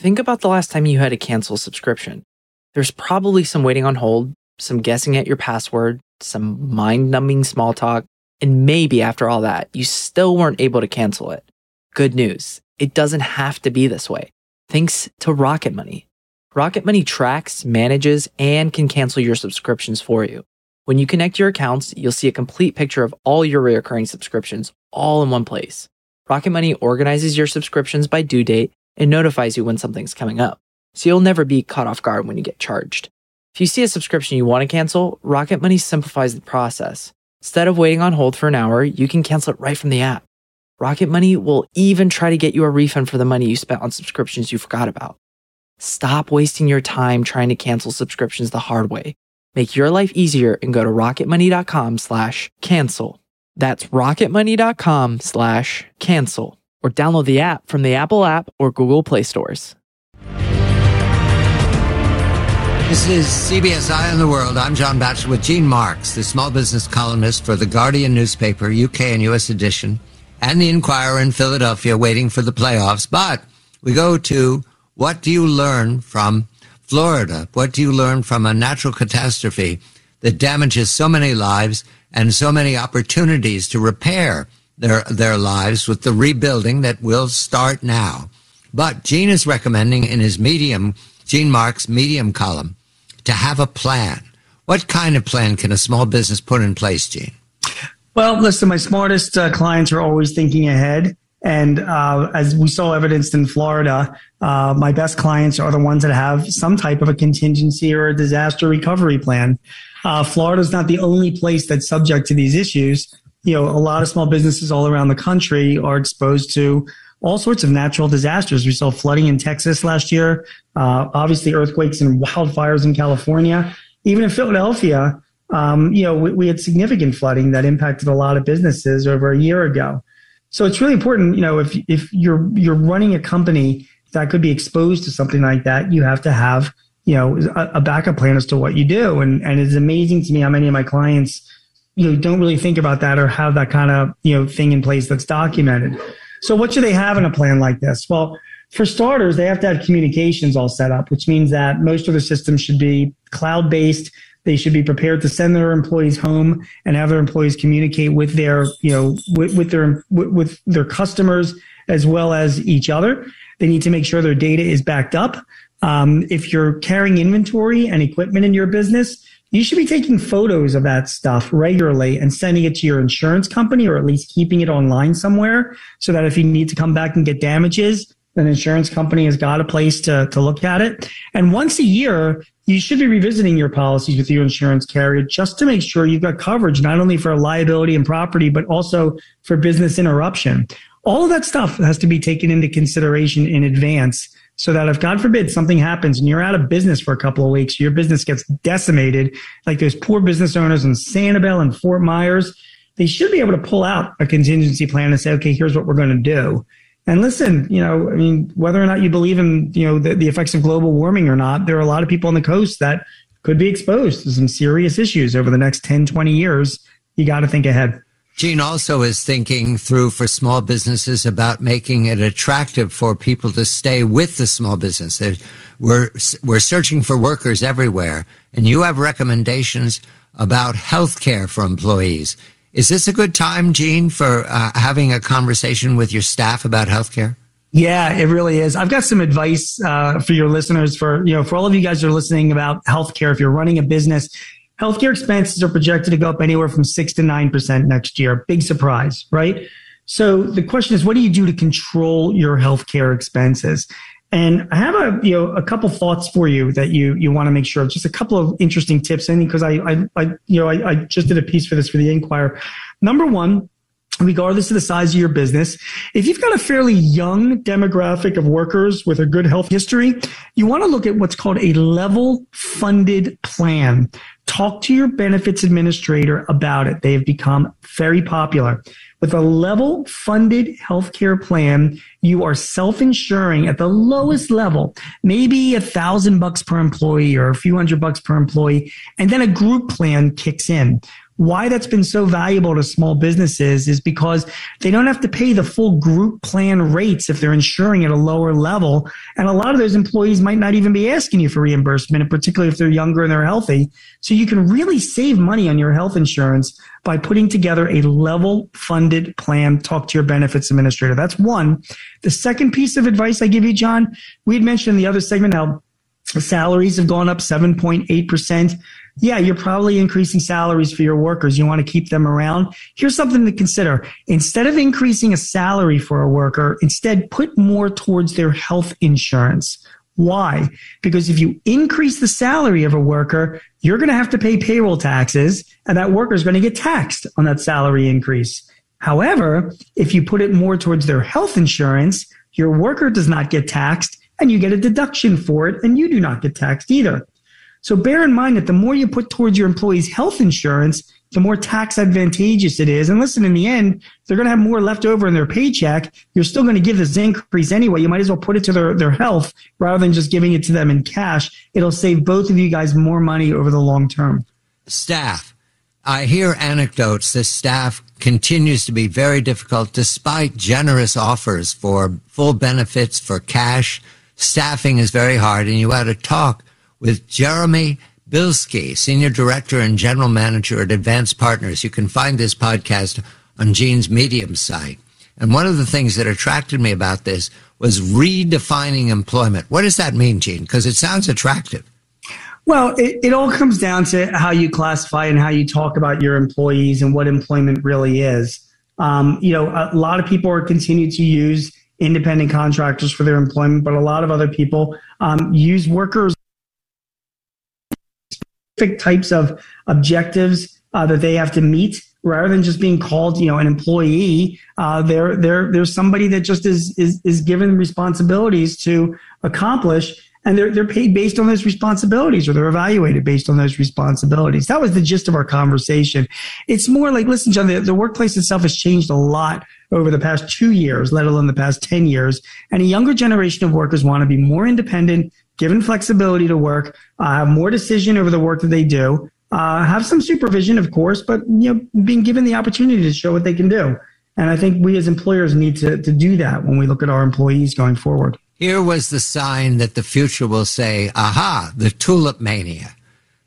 think about the last time you had to cancel a subscription. There's probably some waiting on hold, some guessing at your password, some mind-numbing small talk, and maybe after all that, you still weren't able to cancel it. Good news, it doesn't have to be this way. Thanks to Rocket Money. Rocket Money tracks, manages, and can cancel your subscriptions for you. When you connect your accounts, you'll see a complete picture of all your recurring subscriptions all in one place. Rocket Money organizes your subscriptions by due date and notifies you when something's coming up, so you'll never be caught off guard when you get charged. If you see a subscription you want to cancel, Rocket Money simplifies the process. Instead of waiting on hold for an hour, you can cancel it right from the app. Rocket Money will even try to get you a refund for the money you spent on subscriptions you forgot about. Stop wasting your time trying to cancel subscriptions the hard way. Make your life easier and go to rocketmoney.com/cancel. That's rocketmoney.com/cancel. Or download the app from the Apple app or Google Play stores. This is CBS Eye on the World. I'm John Batchelor with Gene Marks, the small business columnist for The Guardian newspaper, UK and US edition, and The Inquirer in Philadelphia, waiting for the playoffs. But we go to, what do you learn from Florida? What do you learn from a natural catastrophe that damages so many lives and so many opportunities to repair their lives with the rebuilding that will start now? But Gene is recommending in his Gene Marks Medium column, to have a plan. What kind of plan can a small business put in place, Gene? Well, listen, my smartest clients are always thinking ahead. And as we saw evidenced in Florida, my best clients are the ones that have some type of a contingency or a disaster recovery plan. Florida is not the only place that's subject to these issues. A lot of small businesses all around the country are exposed to all sorts of natural disasters. We saw flooding in Texas last year, obviously earthquakes and wildfires in California. Even in Philadelphia, we had significant flooding that impacted a lot of businesses over a year ago. So it's really important, if you're running a company that could be exposed to something like that, you have to have, a backup plan as to what you do. And it's amazing to me how many of my clients, don't really think about that or have that kind of, thing in place that's documented. So what should they have in a plan like this? Well, for starters, they have to have communications all set up, which means that most of their systems should be cloud-based. They should be prepared to send their employees home and have their employees communicate with their, with their customers as well as each other. They need to make sure their data is backed up. If you're carrying inventory and equipment in your business, you should be taking photos of that stuff regularly and sending it to your insurance company, or at least keeping it online somewhere, so that if you need to come back and get damages, an insurance company has got a place to look at it. And once a year, you should be revisiting your policies with your insurance carrier just to make sure you've got coverage, not only for liability and property, but also for business interruption. All of that stuff has to be taken into consideration in advance, so that if, God forbid, something happens and you're out of business for a couple of weeks, your business gets decimated, like those poor business owners in Sanibel and Fort Myers, they should be able to pull out a contingency plan and say, okay, here's what we're going to do. And listen, whether or not you believe in, the effects of global warming or not, there are a lot of people on the coast that could be exposed to some serious issues over the next 10, 20 years. You got to think ahead. Gene also is thinking through for small businesses about making it attractive for people to stay with the small business. We're searching for workers everywhere, and you have recommendations about health care for employees. Is this a good time, Gene, for having a conversation with your staff about health care? Yeah, it really is. I've got some advice for your listeners, for all of you guys who are listening about healthcare. If you're running a business, healthcare expenses are projected to go up anywhere from 6 to 9% next year. Big surprise, right? So the question is, what do you do to control your healthcare expenses? And I have a couple thoughts for you that you want to make sure of. Just a couple of interesting tips. I think because I just did a piece for this for the Inquirer. Number one, regardless of the size of your business, if you've got a fairly young demographic of workers with a good health history, you want to look at what's called a level funded plan. Talk to your benefits administrator about it. They have become very popular. With a level funded healthcare plan, you are self-insuring at the lowest level, maybe $1,000 per employee or a few $100 per employee, and then a group plan kicks in. Why that's been so valuable to small businesses is because they don't have to pay the full group plan rates if they're insuring at a lower level. And a lot of those employees might not even be asking you for reimbursement, and particularly if they're younger and they're healthy. So you can really save money on your health insurance by putting together a level funded plan. Talk to your benefits administrator. That's one. The second piece of advice I give you, John, we had mentioned in the other segment how salaries have gone up 7.8%. Yeah, you're probably increasing salaries for your workers. You want to keep them around. Here's something to consider. Instead of increasing a salary for a worker, instead put more towards their health insurance. Why? Because if you increase the salary of a worker, you're going to have to pay payroll taxes, and that worker is going to get taxed on that salary increase. However, if you put it more towards their health insurance, your worker does not get taxed, and you get a deduction for it, and you do not get taxed either. So bear in mind that the more you put towards your employees' health insurance, the more tax advantageous it is. And listen, in the end, they're going to have more left over in their paycheck. You're still going to give this increase anyway. You might as well put it to their health rather than just giving it to them in cash. It'll save both of you guys more money over the long term. Staff. I hear anecdotes that staff continues to be very difficult despite generous offers for full benefits, for cash. Staffing is very hard, and you had a talk with Jeremy Bilski, Senior Director and General Manager at Advanced Partners. You can find this podcast on Gene's Medium site. And one of the things that attracted me about this was redefining employment. What does that mean, Gene? Because it sounds attractive. Well, it all comes down to how you classify and how you talk about your employees and what employment really is. A lot of people are continuing to use independent contractors for their employment, but a lot of other people use workers. Specific types of objectives that they have to meet, rather than just being called, an employee. There's somebody that just is given responsibilities to accomplish, and they're paid based on those responsibilities, or they're evaluated based on those responsibilities. That was the gist of our conversation. It's more like, listen, John, the workplace itself has changed a lot over the past 2 years, let alone the past 10 years. And a younger generation of workers want to be more independent, given flexibility to work, have more decision over the work that they do, have some supervision, of course, but being given the opportunity to show what they can do. And I think we as employers need to do that when we look at our employees going forward. Here was the sign that the future will say, aha, the tulip mania.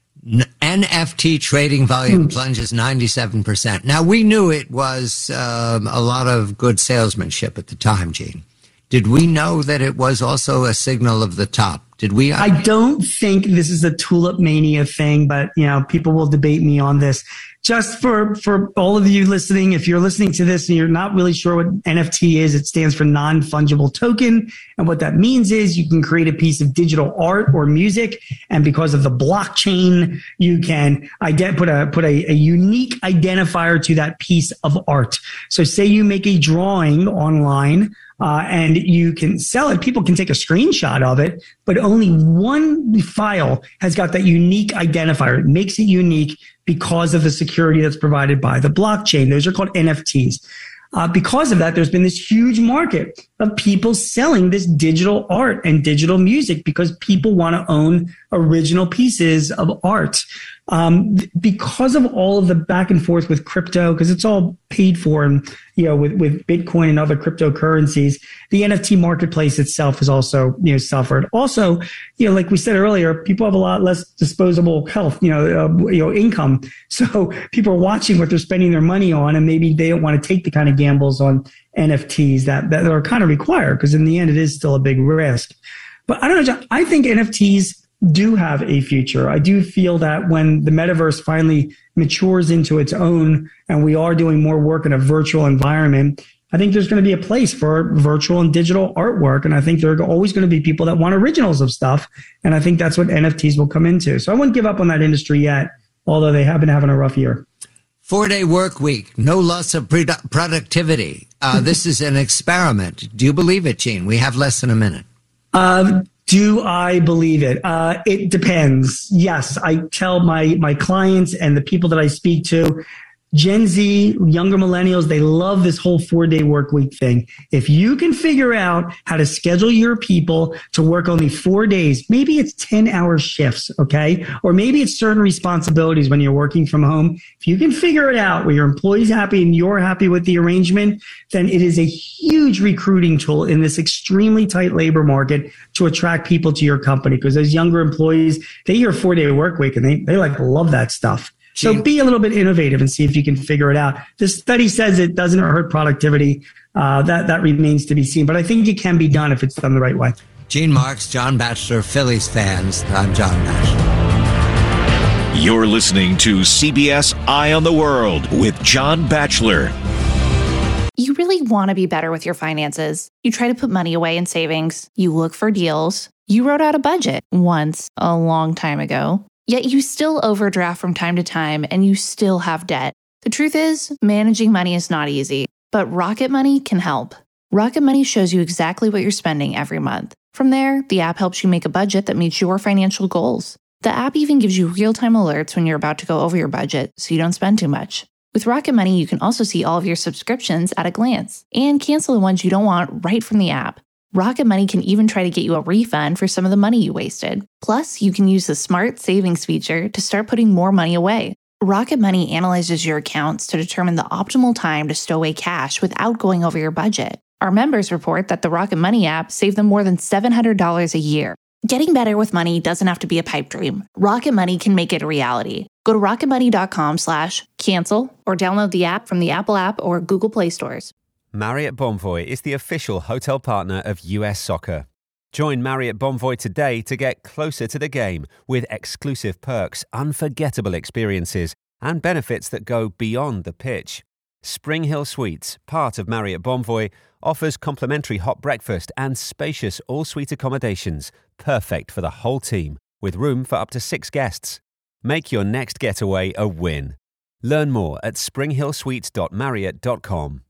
NFT trading volume plunges 97%. Now, we knew it was a lot of good salesmanship at the time, Gene. Did we know that it was also a signal of the top? Did we? I don't think this is a tulip mania thing, but people will debate me on this. Just for all of you listening, if you're listening to this and you're not really sure what NFT is, it stands for non-fungible token. And what that means is you can create a piece of digital art or music, and because of the blockchain, you can put a unique identifier to that piece of art. So say you make a drawing online, and you can sell it. People can take a screenshot of it, but only one file has got that unique identifier. It makes it unique because of the security that's provided by the blockchain. Those are called NFTs. Because of that, there's been this huge market of people selling this digital art and digital music because people want to own original pieces of art. Because of all of the back and forth with crypto, because it's all paid for, and with Bitcoin and other cryptocurrencies, the NFT marketplace itself has also suffered. Also, like we said earlier, people have a lot less disposable health, income. So people are watching what they're spending their money on, and maybe they don't want to take the kind of gambles on NFTs that are kind of required, because in the end, it is still a big risk. But I don't know, John, I think NFTs do have a future. I do feel that when the metaverse finally matures into its own and we are doing more work in a virtual environment, I think there's going to be a place for virtual and digital artwork. And I think there are always going to be people that want originals of stuff. And I think that's what NFTs will come into. So I wouldn't give up on that industry yet, although they have been having a rough year. 4-day work week, no loss of productivity. This is an experiment. Do you believe it, Gene? We have less than a minute. Do I believe it? It depends. Yes, I tell my clients and the people that I speak to, Gen Z, younger millennials, they love this whole 4-day work week thing. If you can figure out how to schedule your people to work only 4 days, maybe it's 10-hour shifts, okay? Or maybe it's certain responsibilities when you're working from home. If you can figure it out where your employee's happy and you're happy with the arrangement, then it is a huge recruiting tool in this extremely tight labor market to attract people to your company. Because as younger employees, they hear 4-day work week and they like love that stuff. So be a little bit innovative and see if you can figure it out. The study says it doesn't hurt productivity. That remains to be seen. But I think it can be done if it's done the right way. Gene Marks, John Batchelor, Phillies fans. I'm John Batchelor. You're listening to CBS Eye on the World with John Batchelor. You really want to be better with your finances. You try to put money away in savings. You look for deals. You wrote out a budget once a long time ago. Yet you still overdraft from time to time and you still have debt. The truth is, managing money is not easy, but Rocket Money can help. Rocket Money shows you exactly what you're spending every month. From there, the app helps you make a budget that meets your financial goals. The app even gives you real-time alerts when you're about to go over your budget so you don't spend too much. With Rocket Money, you can also see all of your subscriptions at a glance and cancel the ones you don't want right from the app. Rocket Money can even try to get you a refund for some of the money you wasted. Plus, you can use the Smart Savings feature to start putting more money away. Rocket Money analyzes your accounts to determine the optimal time to stow away cash without going over your budget. Our members report that the Rocket Money app saved them more than $700 a year. Getting better with money doesn't have to be a pipe dream. Rocket Money can make it a reality. Go to rocketmoney.com/cancel or download the app from the Apple app or Google Play stores. Marriott Bonvoy is the official hotel partner of US Soccer. Join Marriott Bonvoy today to get closer to the game with exclusive perks, unforgettable experiences, and benefits that go beyond the pitch. Spring Hill Suites, part of Marriott Bonvoy, offers complimentary hot breakfast and spacious all-suite accommodations, perfect for the whole team, with room for up to 6 guests. Make your next getaway a win. Learn more at springhillsuites.marriott.com.